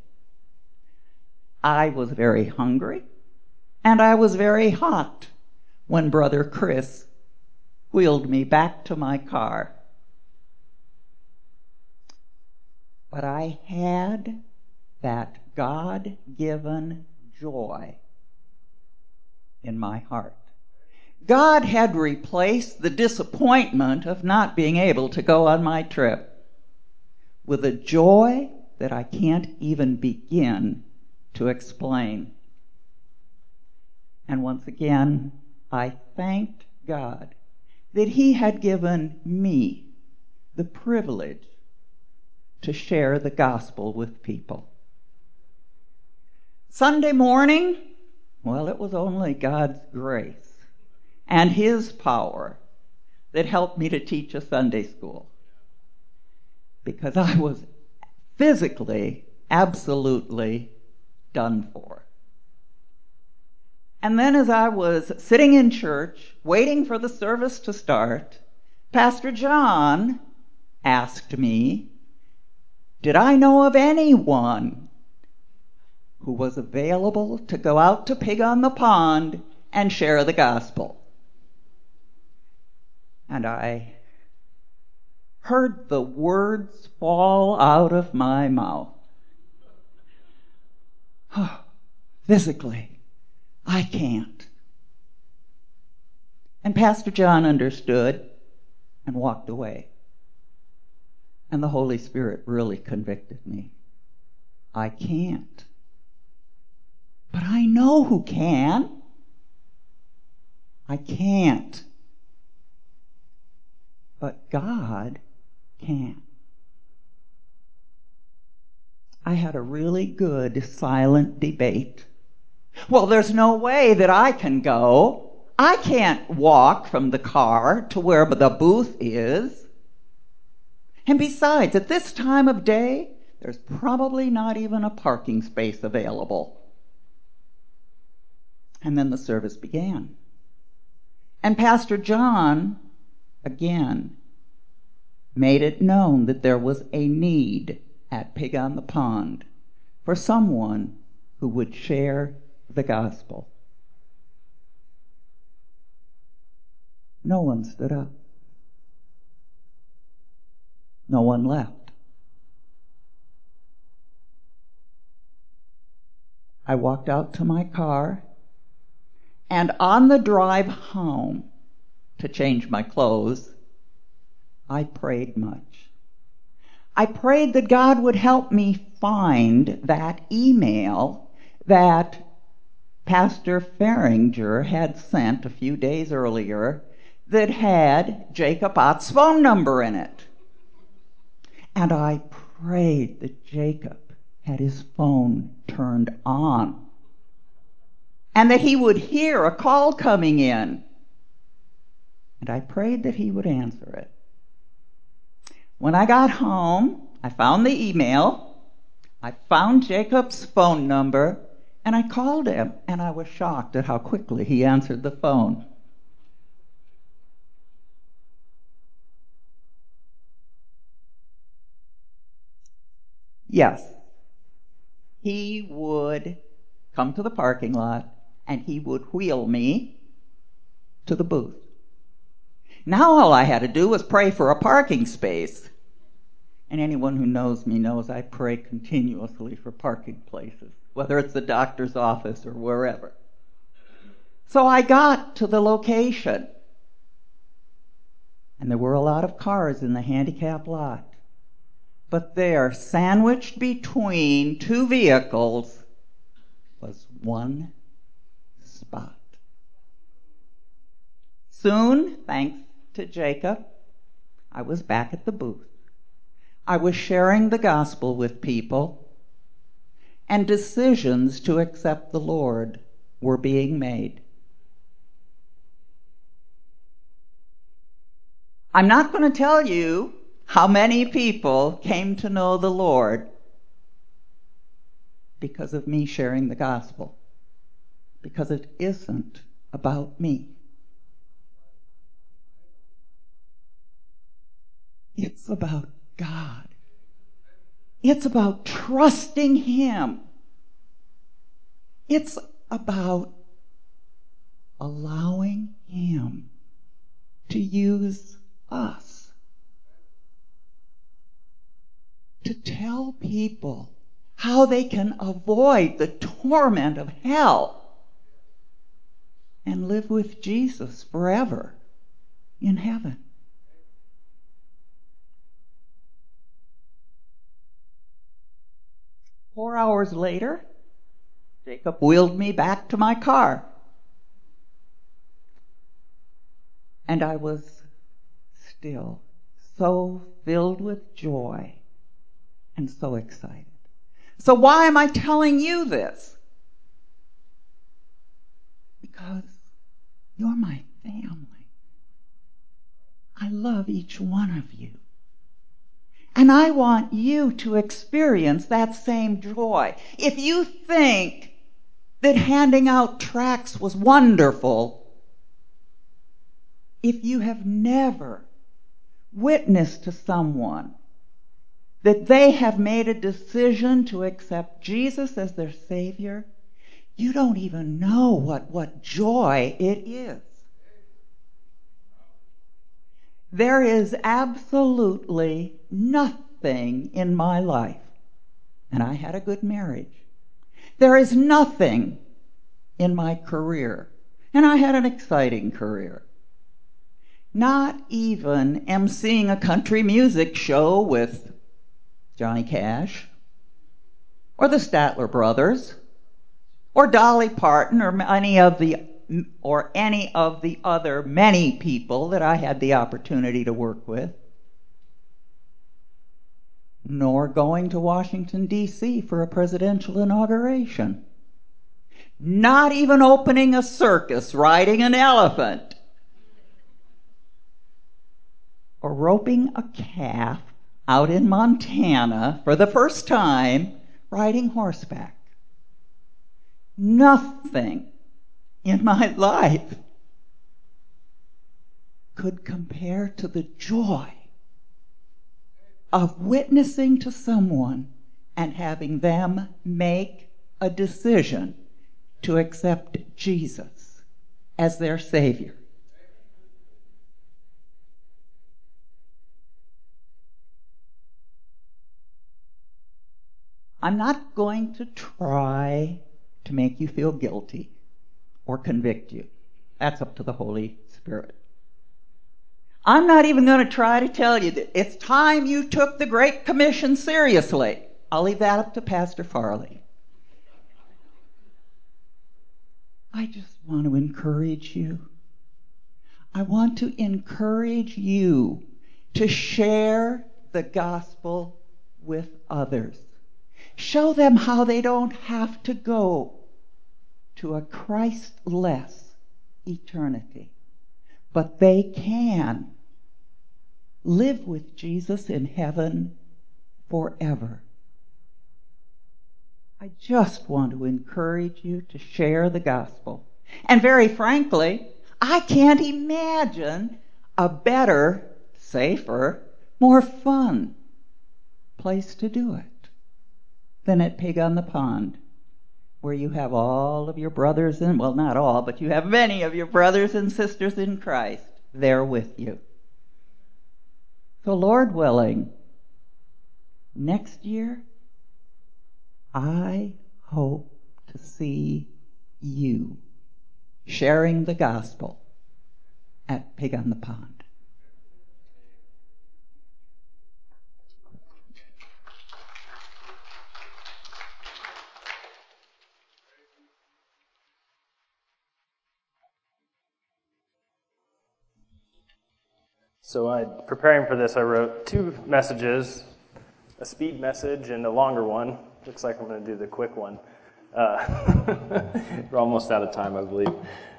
I was very hungry, and I was very hot when Brother Chris wheeled me back to my car. But I had that God-given joy in my heart. God had replaced the disappointment of not being able to go on my trip with a joy that I can't even begin to explain. And once again, I thanked God that He had given me the privilege to share the gospel with people. Sunday morning, well, it was only God's grace and His power that helped me to teach a Sunday school, because I was physically absolutely done for. And then as I was sitting in church, waiting for the service to start, Pastor John asked me, did I know of anyone who was available to go out to Pig on the Pond and share the gospel? And I heard the words fall out of my mouth. Oh, physically, I can't. And Pastor John understood and walked away. And the Holy Spirit really convicted me. I can't. But I know who can. I can't. But God can. I had a really good silent debate. Well, there's no way that I can go. I can't walk from the car to where the booth is. And besides, at this time of day, there's probably not even a parking space available. And then the service began. And Pastor John, again, made it known that there was a need at Pig on the Pond for someone who would share the gospel. No one stood up. No one left. I walked out to my car, and on the drive home to change my clothes, I prayed much. I prayed that God would help me find that email that Pastor Feringer had sent a few days earlier that had Jacob Ott's phone number in it. And I prayed that Jacob had his phone turned on and that he would hear a call coming in. And I prayed that he would answer it. When I got home, I found the email, I found Jacob's phone number, and I called him, and I was shocked at how quickly he answered the phone. Yes, he would come to the parking lot and he would wheel me to the booth. Now all I had to do was pray for a parking space. And anyone who knows me knows I pray continuously for parking places, whether it's the doctor's office or wherever. So I got to the location. And there were a lot of cars in the handicap lot. But there, sandwiched between two vehicles, was one spot. Soon, thanks to Jacob, I was back at the booth. I was sharing the gospel with people, and decisions to accept the Lord were being made. I'm not going to tell you how many people came to know the Lord because of me sharing the gospel, because it isn't about me. It's about God. It's about trusting Him. It's about allowing Him to use us to tell people how they can avoid the torment of hell and live with Jesus forever in heaven. Four hours later, Jacob wheeled me back to my car. And I was still so filled with joy and so excited. So why am I telling you this? Because you're my family. I love each one of you. And I want you to experience that same joy. If you think that handing out tracts was wonderful, if you have never witnessed to someone that they have made a decision to accept Jesus as their Savior, you don't even know what, what joy it is. There is absolutely nothing in my life, and I had a good marriage. There is nothing in my career, and I had an exciting career. Not even emceeing a country music show with Johnny Cash, or the Statler Brothers, or Dolly Parton, or any of the or any of the other many people that I had the opportunity to work with, nor going to Washington, D C for a presidential inauguration, not even opening a circus riding an elephant, or roping a calf out in Montana for the first time riding horseback. Nothing in my life could compare to the joy of witnessing to someone and having them make a decision to accept Jesus as their Savior. I'm not going to try to make you feel guilty or convict you. That's up to the Holy Spirit. I'm not even going to try to tell you that it's time you took the Great Commission seriously. I'll leave that up to Pastor Farley. I just want to encourage you. I want to encourage you to share the gospel with others. Show them how they don't have to go to a Christ-less eternity, but they can live with Jesus in heaven forever. I just want to encourage you to share the gospel. And very frankly, I can't imagine a better, safer, more fun place to do it than at Pig on the Pond, where you have all of your brothers and, well, not all, but you have many of your brothers and sisters in Christ there with you. So, Lord willing, next year, I hope to see you sharing the gospel at Pig on the Pond. So I, preparing for this, I wrote two messages, a speed message and a longer one. Looks like I'm going to do the quick one. Uh, we're almost out of time, I believe.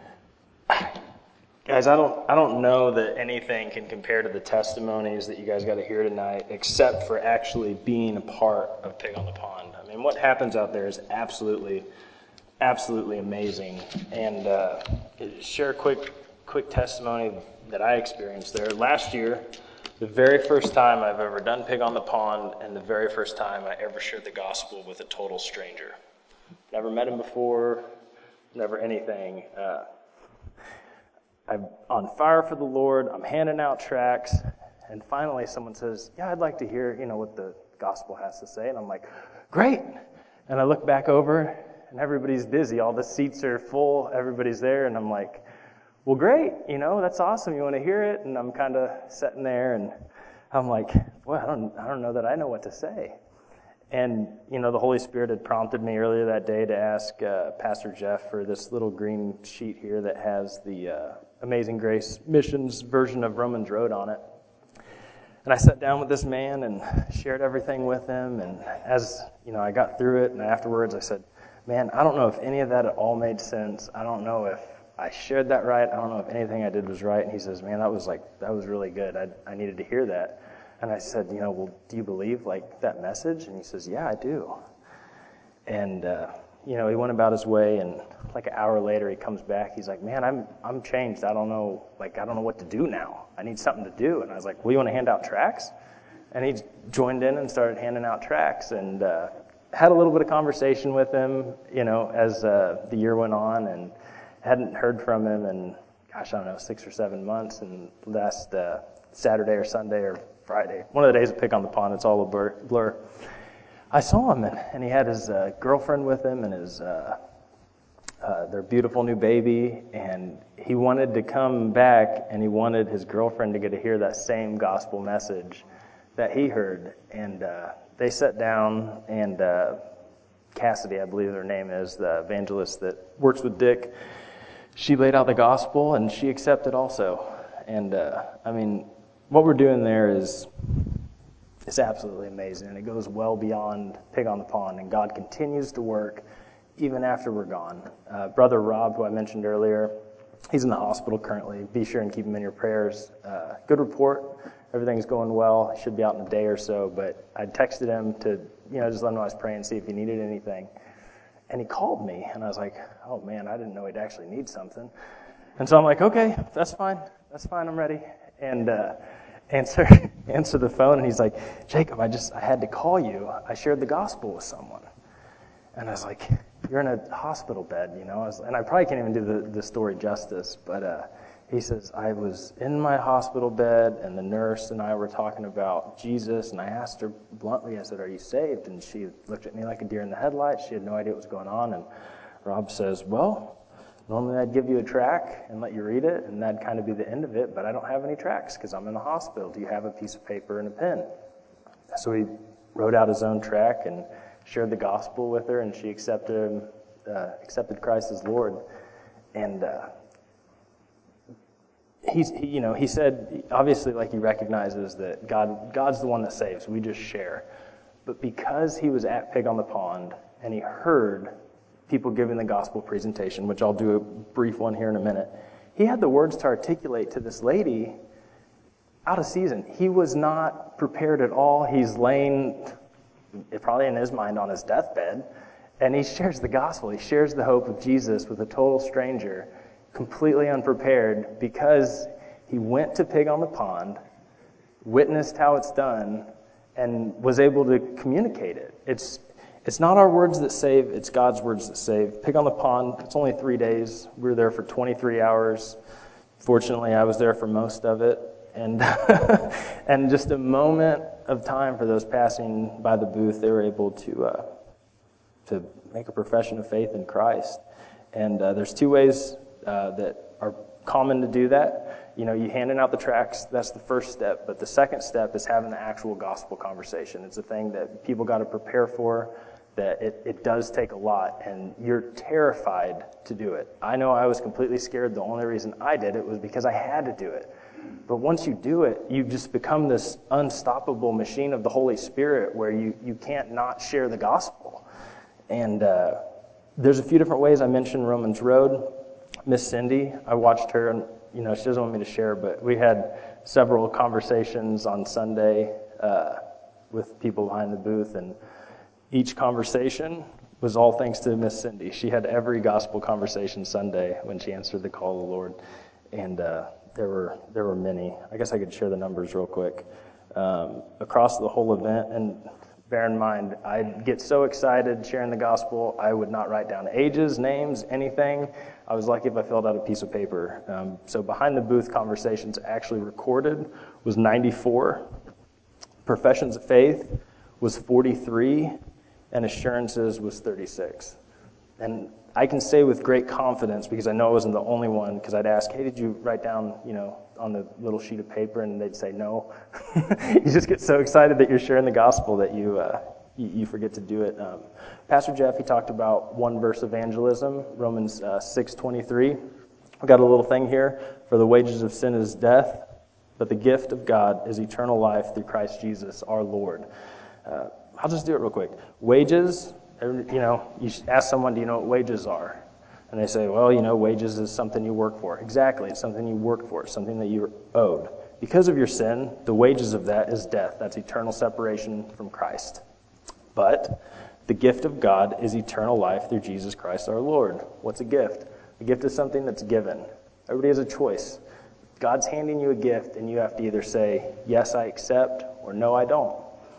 Guys, I don't, I don't know that anything can compare to the testimonies that you guys got to hear tonight, except for actually being a part of Pig on the Pond. I mean, what happens out there is absolutely, absolutely amazing. And uh, share a quick, quick testimony that I experienced there. Last year, the very first time I've ever done Pig on the Pond, and the very first time I ever shared the gospel with a total stranger. Never met him before, never anything. Uh, I'm on fire for the Lord, I'm handing out tracts, and finally someone says, yeah, I'd like to hear, you know, what the gospel has to say. And I'm like, great. And I look back over, and everybody's busy. All the seats are full, everybody's there, and I'm like, well, great, you know, that's awesome. You want to hear it? And I'm kind of sitting there, and I'm like, well, I don't, I don't know that I know what to say. And, you know, the Holy Spirit had prompted me earlier that day to ask uh, Pastor Jeff for this little green sheet here that has the uh, Amazing Grace Missions version of Romans Road on it. And I sat down with this man and shared everything with him. And as, you know, I got through it, and afterwards I said, man, I don't know if any of that at all made sense. I don't know if I shared that right. I don't know if anything I did was right. And he says, man, that was like, that was really good. I, I needed to hear that. And I said, you know, well, do you believe like that message? And he says, yeah, I do. And, uh, you know, he went about his way, and like an hour later he comes back. He's like, man, I'm, I'm changed. I don't know, like, I don't know what to do now. I need something to do. And I was like, well, you want to hand out tracts? And he joined in and started handing out tracts, and, uh, had a little bit of conversation with him, you know, as, uh, the year went on, and hadn't heard from him in, gosh, I don't know, six or seven months. And last uh, Saturday or Sunday or Friday, one of the days of Pig on the Pond, it's all a blur. blur. I saw him, and, and he had his uh, girlfriend with him and his uh, uh, their beautiful new baby. And he wanted to come back, and he wanted his girlfriend to get to hear that same gospel message that he heard. And uh, they sat down, and uh, Cassidy, I believe her name is, the evangelist that works with Dick, she laid out the gospel, and she accepted also. And, uh, I mean, what we're doing there is is absolutely amazing, and it goes well beyond Pig on the Pond, and God continues to work even after we're gone. Uh, Brother Rob, who I mentioned earlier, he's in the hospital currently. Be sure and keep him in your prayers. Uh, good report. Everything's going well. He should be out in a day or so, but I texted him to, you know, just let him know I was praying, see if he needed anything. And he called me, and I was like, oh, man, I didn't know he'd actually need something. And so I'm like, okay, that's fine. That's fine. I'm ready. And uh, answer answer the phone, and he's like, Jacob, I just I had to call you. I shared the gospel with someone. And I was like, you're in a hospital bed, you know. I was, and I probably can't even do the, the story justice, but uh, he says, I was in my hospital bed, and the nurse and I were talking about Jesus, and I asked her bluntly, I said, are you saved? And she looked at me like a deer in the headlights. She had no idea what was going on. And Rob says, well, normally I'd give you a tract and let you read it, and that'd kind of be the end of it, but I don't have any tracts because I'm in the hospital. Do you have a piece of paper and a pen? So he wrote out his own tract and shared the gospel with her, and she accepted him, uh, accepted Christ as Lord. And uh, he's, he, you know, he said, obviously, like he recognizes that God, God's the one that saves. We just share. But because he was at Pig on the Pond and he heard people giving the gospel presentation, which I'll do a brief one here in a minute, he had the words to articulate to this lady out of season. He was not prepared at all. He's laying, probably in his mind, on his deathbed, and he shares the gospel. He shares the hope of Jesus with a total stranger, completely unprepared, because he went to Pig on the Pond, witnessed how it's done, and was able to communicate it. It's It's not our words that save, it's God's words that save. Pig on the Pond, it's only three days. We were there for twenty-three hours. Fortunately, I was there for most of it. And and just a moment of time for those passing by the booth, they were able to uh, to make a profession of faith in Christ. And uh, there's two ways uh, that are common to do that. You know, you handing out the tracts, that's the first step. But the second step is having the actual gospel conversation. It's a thing that people got to prepare for, that it, it does take a lot, and you're terrified to do it. I know I was completely scared. The only reason I did it was because I had to do it. But once you do it, you just become this unstoppable machine of the Holy Spirit where you, you can't not share the gospel. And uh, there's a few different ways. I mentioned Romans Road. Miss Cindy, I watched her, and you know she doesn't want me to share, but we had several conversations on Sunday uh, with people behind the booth, and each conversation was all thanks to Miss Cindy. She had every gospel conversation Sunday when she answered the call of the Lord, and uh, there were there were many. I guess I could share the numbers real quick um, across the whole event. And bear in mind, I'd get so excited sharing the gospel, I would not write down ages, names, anything. I was lucky if I filled out a piece of paper. Um, so behind the booth conversations actually recorded was ninety-four. Professions of faith was forty-three. And assurances was thirty-six. And I can say with great confidence, because I know I wasn't the only one, because I'd ask, hey, did you write down, you know, on the little sheet of paper? And they'd say no. You just get so excited that you're sharing the gospel that you uh, you, you forget to do it. Um, Pastor Jeff, he talked about one verse evangelism, Romans uh, six twenty-three. I've got a little thing here. For the wages of sin is death, but the gift of God is eternal life through Christ Jesus our Lord. Uh, I'll just do it real quick. Wages, you know, you ask someone, do you know what wages are? And they say, well, you know, wages is something you work for. Exactly, it's something you work for, it's something that you're owed. Because of your sin, the wages of that is death. That's eternal separation from Christ. But the gift of God is eternal life through Jesus Christ our Lord. What's a gift? A gift is something that's given. Everybody has a choice. God's handing you a gift, and you have to either say, yes, I accept, or no, I don't.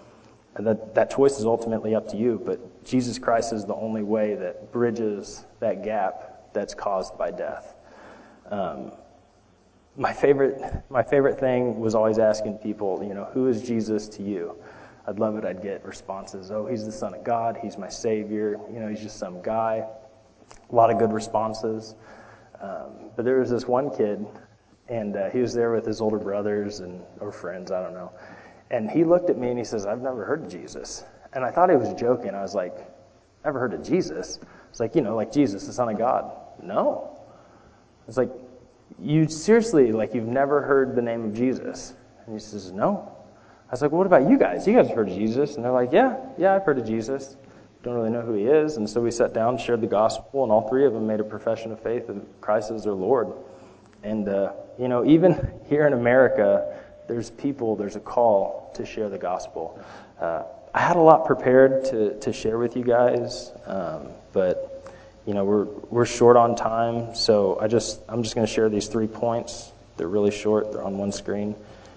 And that, that choice is ultimately up to you, but Jesus Christ is the only way that bridges that gap that's caused by death. Um, my favorite my favorite thing was always asking people, you know, who is Jesus to you? I'd love it. I'd get responses, oh, he's the Son of God, he's my Savior, you know, he's just some guy. A lot of good responses. Um, but there was this one kid, and uh, he was there with his older brothers and or friends, I don't know. And he looked at me and he says, I've never heard of Jesus. And I thought he was joking. I was like, never heard of Jesus? It's like, you know, like Jesus, the Son of God. No. It's like, you seriously, like you've never heard the name of Jesus? And he says, no. I was like, well, what about you guys? You guys have heard of Jesus? And they're like, yeah, yeah, I've heard of Jesus. Don't really know who he is. And so we sat down, shared the gospel, and all three of them made a profession of faith in Christ as their Lord. And, uh, you know, even here in America, there's people, there's a call to share the gospel. Uh, I had a lot prepared to, to share with you guys, um, but you know we're we're short on time, so I just I'm just going to share these three points. They're really short. They're on one screen.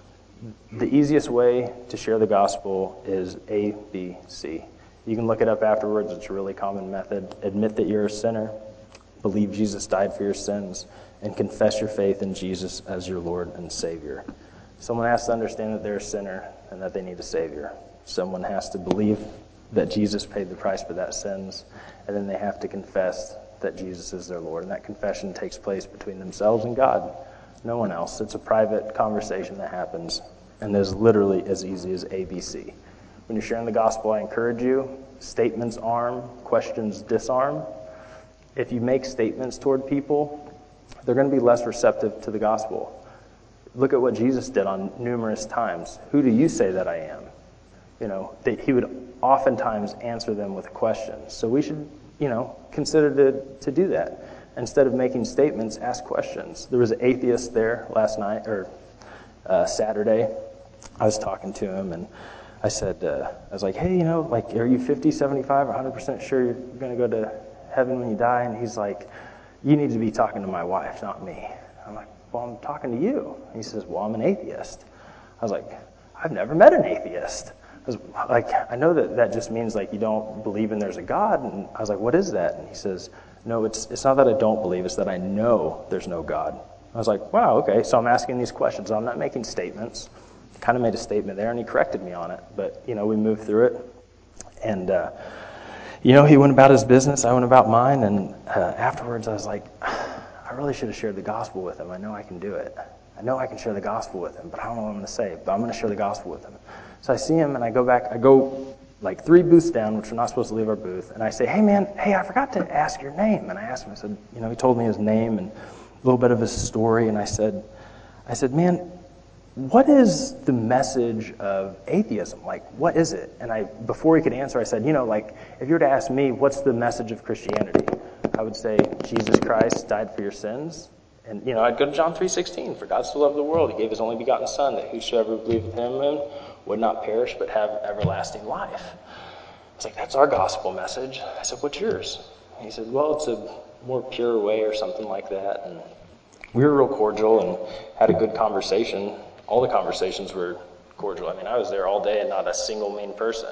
The easiest way to share the gospel is A, B, C. You can look it up afterwards. It's a really common method. Admit that you're a sinner, believe Jesus died for your sins, and confess your faith in Jesus as your Lord and Savior. Someone has to understand that they're a sinner and that they need a Savior. Someone has to believe that Jesus paid the price for that sins, and then they have to confess that Jesus is their Lord. And that confession takes place between themselves and God, no one else. It's a private conversation that happens, and is literally as easy as A B C. When you're sharing the gospel, I encourage you, statements arm, questions disarm. If you make statements toward people, they're going to be less receptive to the gospel. Look at what Jesus did on numerous times. Who do you say that I am? You know, that he would oftentimes answer them with questions. So we should, you know, consider to, to do that. Instead of making statements, ask questions. There was an atheist there last night, or uh, Saturday. I was talking to him, and I said, uh, I was like, hey, you know, like, are you fifty, seventy-five, or one hundred percent sure you're going to go to heaven when you die? And he's like, you need to be talking to my wife, not me. I'm like, well, I'm talking to you. He says, well, I'm an atheist. I was like, I've never met an atheist. I was like, I know that that just means like you don't believe in there's a God. And I was like, what is that? And he says, no, it's it's not that I don't believe, it's that I know there's no God. I was like, wow, okay. So I'm asking these questions. I'm not making statements. Kind of made a statement there, and he corrected me on it. But, you know, we moved through it. And, uh, you know, he went about his business. I went about mine. And uh, afterwards, I was like, I really should have shared the gospel with him. I know I can do it. I know I can share the gospel with him, but I don't know what I'm going to say. But I'm going to share the gospel with him. So I see him, and I go back. I go like three booths down, which we're not supposed to leave our booth. And I say, hey, man, hey, I forgot to ask your name. And I asked him, I said, you know, he told me his name and a little bit of his story. And I said, I said, man, what is the message of atheism? Like, what is it? And I, before he could answer, I said, you know, like, if you were to ask me, what's the message of Christianity? I would say, Jesus Christ died for your sins. And, you know, I'd go to John three sixteen. For God so loved the world, he gave his only begotten Son, that whosoever believeth in him would not perish, but have everlasting life. I was like, that's our gospel message. I said, what's yours? And he said, well, it's a more pure way or something like that. And we were real cordial and had a good conversation. All the conversations were cordial. I mean, I was there all day and not a single mean person.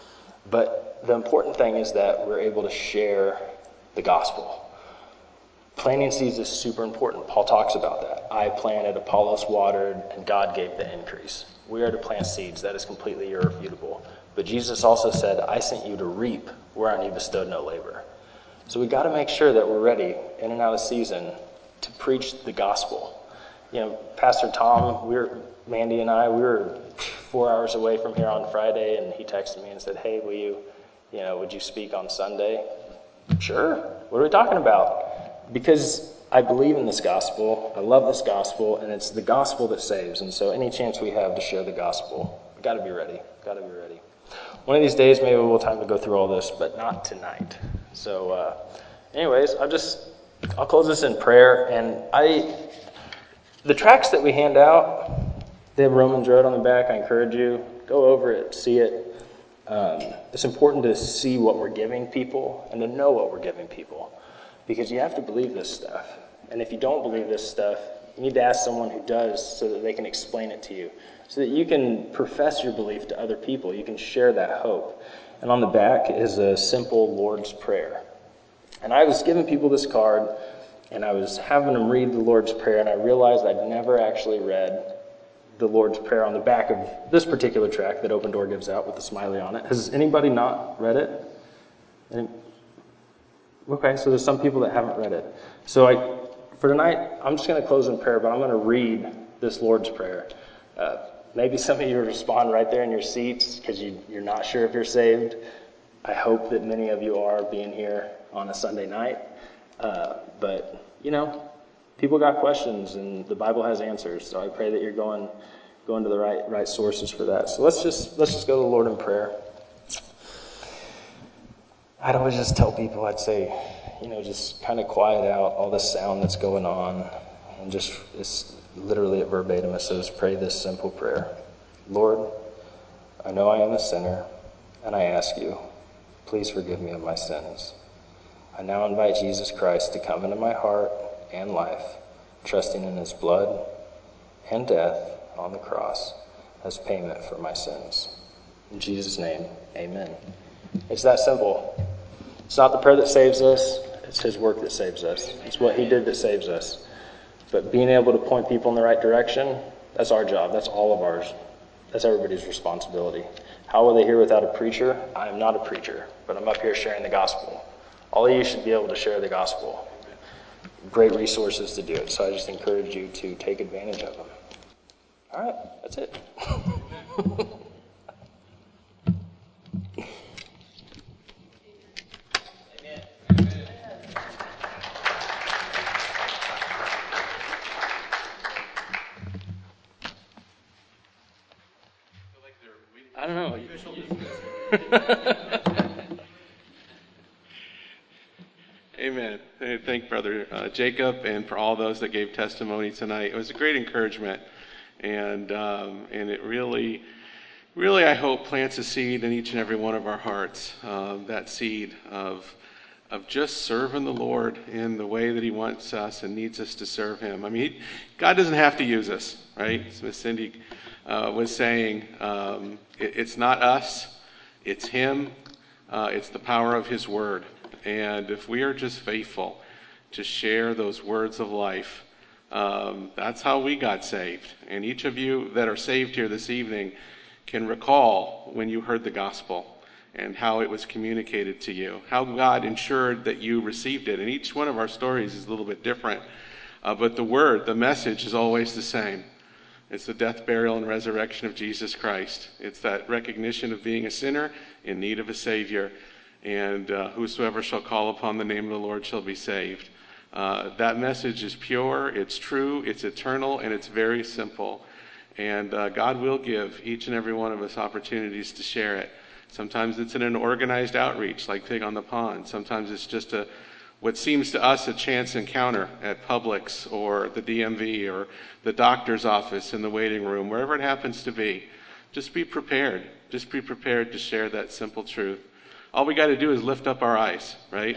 But the important thing is that we're able to share the gospel. Planting seeds is super important. Paul talks about that. I planted, Apollos watered, and God gave the increase. We are to plant seeds. That is completely irrefutable. But Jesus also said, I sent you to reap whereon you bestowed no labor. So we got to make sure that we're ready, in and out of season, to preach the gospel. You know, Pastor Tom, we were, Mandy and I, we were four hours away from here on Friday, and he texted me and said, hey, will you, you know, would you speak on Sunday? Sure. What are we talking about? Because I believe in this gospel, I love this gospel, and it's the gospel that saves. And so any chance we have to share the gospel, we got to be ready. Got to be ready. One of these days, maybe we'll have time to go through all this, but not tonight. So, uh, anyways, I'll just I'll close this in prayer. And I, the tracts that we hand out, they have Romans Road on the back. I encourage you, go over it, see it. Um, it's important to see what we're giving people and to know what we're giving people. Because you have to believe this stuff. And if you don't believe this stuff, you need to ask someone who does so that they can explain it to you. So that you can profess your belief to other people. You can share that hope. And on the back is a simple Lord's Prayer. And I was giving people this card, and I was having them read the Lord's Prayer, and I realized I'd never actually read the Lord's Prayer on the back of this particular tract that Open Door gives out with the smiley on it. Has anybody not read it? Any, Okay, so there's some people that haven't read it. So I, for tonight, I'm just going to close in prayer, but I'm going to read this Lord's Prayer. Uh, maybe some of you respond right there in your seats because you, you're not sure if you're saved. I hope that many of you are being here on a Sunday night. Uh, but, you know, people got questions and the Bible has answers. So I pray that you're going going to the right right sources for that. So let's just let's just go to the Lord in prayer. I'd always just tell people, I'd say, you know, just kind of quiet out all the sound that's going on. And just, it's literally at verbatim, it says, pray this simple prayer. Lord, I know I am a sinner, and I ask you, please forgive me of my sins. I now invite Jesus Christ to come into my heart and life, trusting in his blood and death on the cross as payment for my sins. In Jesus' name, amen. It's that simple. It's not the prayer that saves us. It's his work that saves us. It's what he did that saves us. But being able to point people in the right direction, that's our job. That's all of ours. That's everybody's responsibility. How will they hear without a preacher? I am not a preacher, but I'm up here sharing the gospel. All of you should be able to share the gospel. Great resources to do it. So I just encourage you to take advantage of them. All right, that's it. I don't know. Amen. I thank Brother uh, Jacob and for all those that gave testimony tonight. It was a great encouragement, and um, and it really, really, I hope, plants a seed in each and every one of our hearts. Um, that seed of of just serving the Lord in the way that he wants us and needs us to serve him. I mean, he, God doesn't have to use us, right? Miss Cindy uh, was saying, um, it, it's not us, it's Him, uh, it's the power of His Word. And if we are just faithful to share those words of life, um, that's how we got saved. And each of you that are saved here this evening can recall when you heard the gospel and how it was communicated to you, how God ensured that you received it. And each one of our stories is a little bit different. Uh, but the word, the message is always the same. It's the death, burial, and resurrection of Jesus Christ. It's that recognition of being a sinner in need of a Savior. And uh, whosoever shall call upon the name of the Lord shall be saved. Uh, that message is pure, it's true, it's eternal, and it's very simple. And uh, God will give each and every one of us opportunities to share it. Sometimes it's in an organized outreach like Pig on the Pond. Sometimes it's just a what seems to us a chance encounter at Publix or the D M V or the doctor's office in the waiting room, wherever it happens to be. Just be prepared. Just be prepared to share that simple truth. All we got to do is lift up our eyes, right?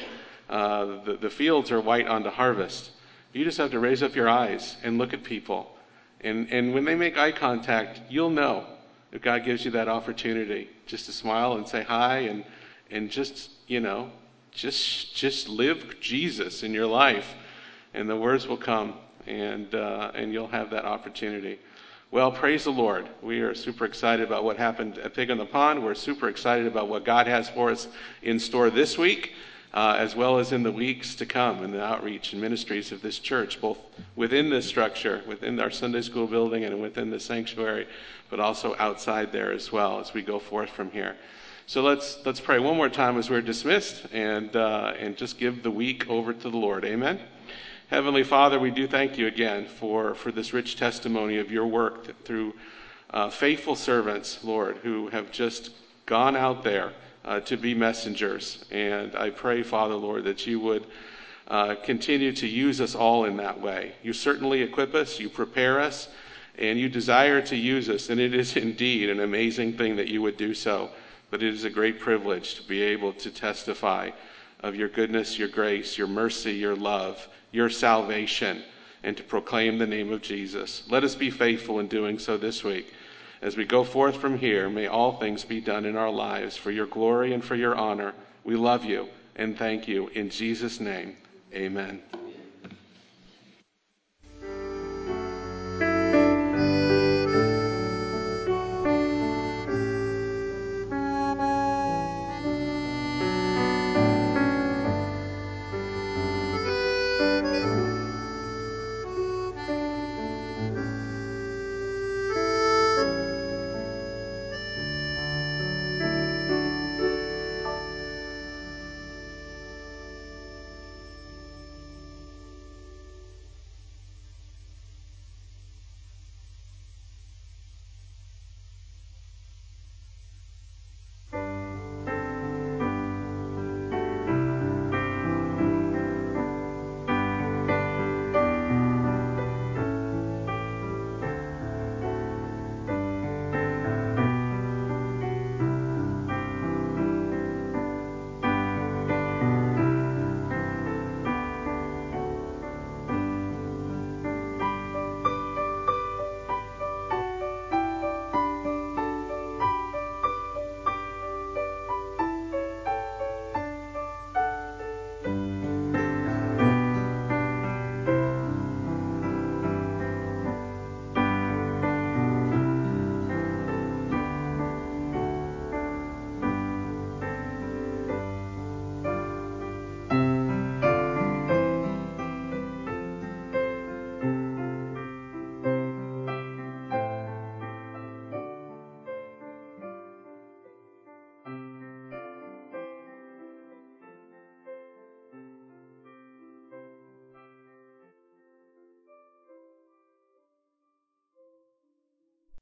Uh, the, the fields are white unto harvest. You just have to raise up your eyes and look at people. And, and when they make eye contact, you'll know if God gives you that opportunity just to smile and say hi and and just, you know, just just live Jesus in your life, and the words will come, and uh, and you'll have that opportunity. Well, praise the Lord. We are super excited about what happened at Pig on the Pond. We're super excited about what God has for us in store this week, uh, as well as in the weeks to come in the outreach and ministries of this church, both within this structure, within our Sunday school building and within the sanctuary, but also outside there as well as we go forth from here. So let's let's pray one more time as we're dismissed, and uh, and just give the week over to the Lord. Amen. Heavenly Father, we do thank you again for, for this rich testimony of your work through uh, faithful servants, Lord, who have just gone out there uh, to be messengers. And I pray, Father, Lord, that you would uh, continue to use us all in that way. You certainly equip us, you prepare us, and you desire to use us, and it is indeed an amazing thing that you would do so. But it is a great privilege to be able to testify of your goodness, your grace, your mercy, your love, your salvation, and to proclaim the name of Jesus. Let us be faithful in doing so this week. As we go forth from here, may all things be done in our lives for your glory and for your honor. We love you and thank you. In Jesus' name, amen.